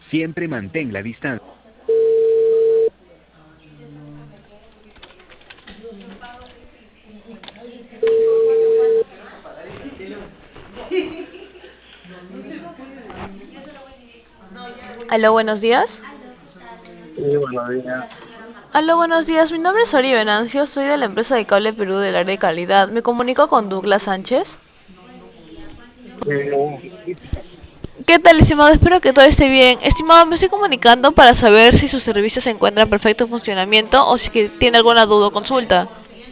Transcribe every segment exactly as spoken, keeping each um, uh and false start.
Siempre mantén la distancia. Aló, buenos días. Sí, buenos días. Aló, buenos días. Mi nombre es Ori Venancio, soy de la empresa de Cable Perú del área de calidad. Me comunico con Douglas Sánchez. Eh, ¿Qué tal, estimado? Espero que todo esté bien. Estimado, me estoy comunicando para saber si su servicio se encuentra en perfecto funcionamiento o si que tiene alguna duda o consulta.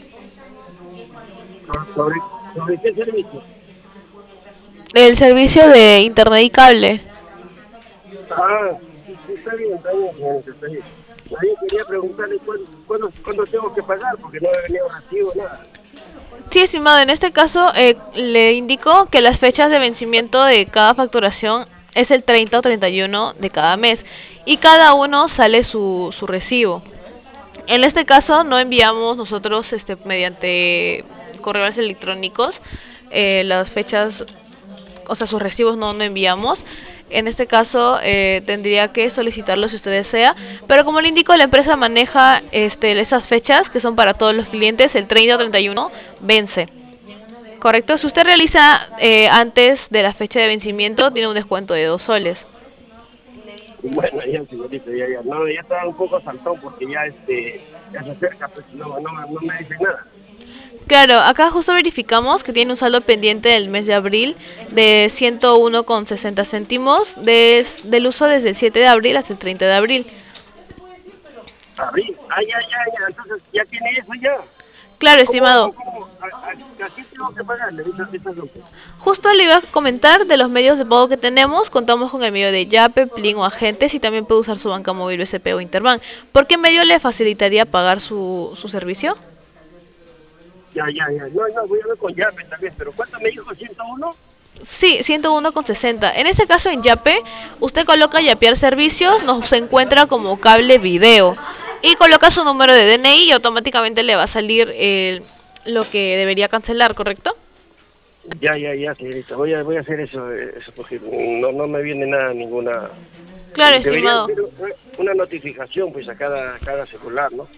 ¿Sobre, sobre qué servicio? El servicio de internet y cable. Ah, sí, sí, está bien, está bien, señorita, está bien. Nadie quería preguntarle cuándo, cuándo, cuándo tengo que pagar, porque no he venido recibo nada. Sí, estimado, en este caso eh, le indico que las fechas de vencimiento de cada facturación es el treinta o treinta y uno de cada mes y cada uno sale su, su recibo. En este caso no enviamos nosotros este, mediante correos electrónicos eh, las fechas, o sea, sus recibos no, no enviamos. En este caso eh, tendría que solicitarlo si usted desea, pero como le indico, la empresa maneja este, esas fechas que son para todos los clientes, el treinta o treinta y uno vence. Correcto, si usted realiza eh, antes de la fecha de vencimiento, tiene un descuento de dos soles. Bueno, ya, señorita, ya, ya. No, ya estaba un poco saltón porque ya, este, ya se acerca, pues no, no, no me dice nada. Claro, acá justo verificamos que tiene un saldo pendiente del mes de abril de ciento uno con sesenta céntimos des- del uso desde el siete de abril hasta el treinta de abril. Abril, ah, ya, ya, ya, entonces ya tiene eso ya. Claro, ¿Cómo, estimado. cómo, a, a, a qué tengo que pagarle esa, esa suma? Justo le iba a comentar de los medios de pago que tenemos. Contamos con el medio de Yape, Plin o Agentes y también puede usar su banca móvil B S P o Interbank. ¿Por qué medio le facilitaría pagar su, su servicio? Ya, ya, ya. No, no, voy a ver con llave también, pero ¿cuánto me dijo? ¿Ciento uno? Sí, ciento uno con sesenta. En este caso en Yape, usted coloca Yapear servicios, nos encuentra como cable video y coloca su número de D N I y automáticamente le va a salir eh, lo que debería cancelar, ¿correcto? Ya, ya, ya, señorita. Voy a, voy a hacer eso, eh, eso porque no, no me viene nada, ninguna. Claro, Debería estimado. haber una notificación, pues, a cada, cada celular, ¿no?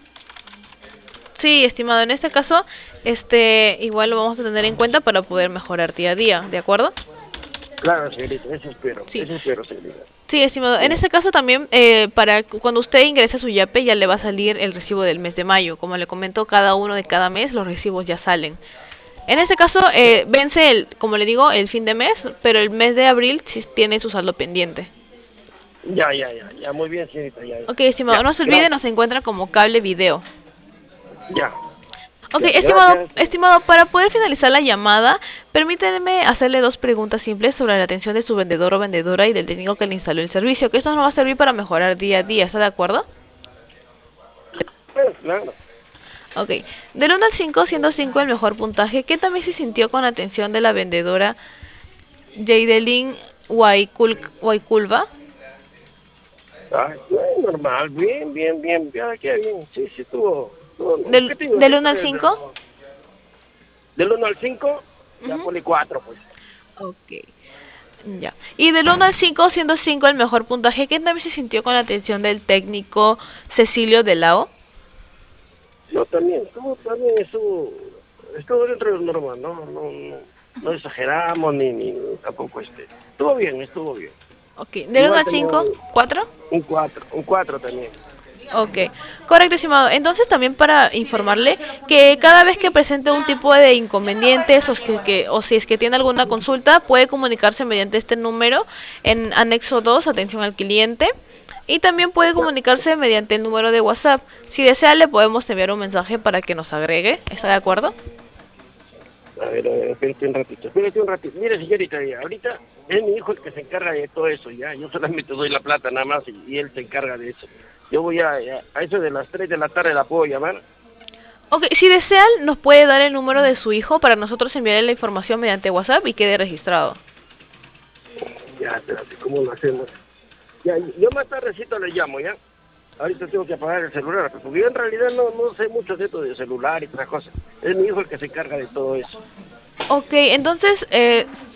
Sí, estimado, en este caso, este, igual lo vamos a tener en cuenta para poder mejorar día a día, ¿de acuerdo? Claro, señorita, eso espero, Sí. eso espero, señorita. Sí, estimado. En Ya, este caso también, eh, para cu- cuando usted ingrese a su Yape, ya le va a salir el recibo del mes de mayo. Como le comento, cada uno de cada mes los recibos ya salen. En este caso, ya, eh, vence, el, como le digo, el fin de mes, pero el mes de abril sí tiene su saldo pendiente. ya, ya, ya, ya, muy bien, señorita, ya, Ok, estimado, ya, no se olvide, gracias, nos encuentra como cable video. ya, Ok, ya, estimado, gracias. estimado, para poder finalizar la llamada, permíteme hacerle dos preguntas simples sobre la atención de su vendedor o vendedora y del técnico que le instaló el servicio, que esto nos va a servir para mejorar día a día, ¿está de acuerdo? Pues, claro. Ok, del uno al cinco, siendo cinco el mejor puntaje, ¿qué también se sintió con la atención de la vendedora Jaydelin Waikul- Waikulva? Ay, no, normal, bien, bien, bien, ya, qué bien, sí, sí, estuvo, estuvo- Del, ¿qué te digo? del uno al Siempre de- cinco. del uno al cinco, ya Ujú. pone cuatro, pues. Ok, ya. Y del uno al cinco, siendo cinco el mejor puntaje, ¿qué también se sintió con la atención del técnico Cecilio Delao? No, también, estuvo, también estuvo, estuvo dentro de lo normal, no, no, no, no exageramos ni, ni, ni tampoco este, estuvo bien, estuvo bien. Ok, del uno Igual al tenía cinco, un, cuatro. un cuatro, un cuatro también. Ok, correcto, estimado. Entonces también para informarle que cada vez que presente un tipo de inconvenientes o, es que, que- o si es que tiene alguna consulta, puede comunicarse mediante este número en anexo dos, atención al cliente. Y también puede Ya, comunicarse mediante el número de WhatsApp. Si desea, le podemos enviar un mensaje para que nos agregue. ¿Está de acuerdo? a ver, a ver, espérate un ratito, espérate un ratito. Mire, señorita, ya, ahorita es mi hijo el que se encarga de todo eso, ya, yo solamente doy la plata nada más y, y él se encarga de eso. Yo voy a, a, a eso de las tres de la tarde la puedo llamar. Ok, si desea, nos puede dar el número de su hijo para nosotros enviarle la información mediante WhatsApp y quede registrado. Ya, espérate, ¿cómo lo hacemos? Ya, yo más tardecito le llamo, ¿ya? Ahorita tengo que apagar el celular, porque yo en realidad no, no sé mucho de esto de celular y otras cosas. Es mi hijo el que se encarga de todo eso. Ok, entonces, eh,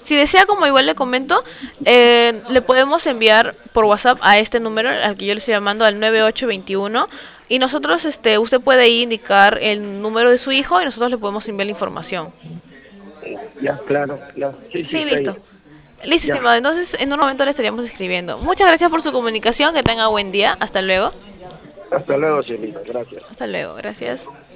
Si desea, como igual le comento, eh, le podemos enviar por WhatsApp a este número al que yo le estoy llamando, al nueve ocho dos uno, y nosotros, este, usted puede ahí indicar el número de su hijo y nosotros le podemos enviar la información. Ya, claro, claro. Sí, sí, Sí, está listo. bien. Listo, Ya. estimado. Entonces, en un momento le estaríamos escribiendo. Muchas gracias por su comunicación. Que tenga buen día. Hasta luego. Hasta luego, señorita. Gracias. Hasta luego. Gracias.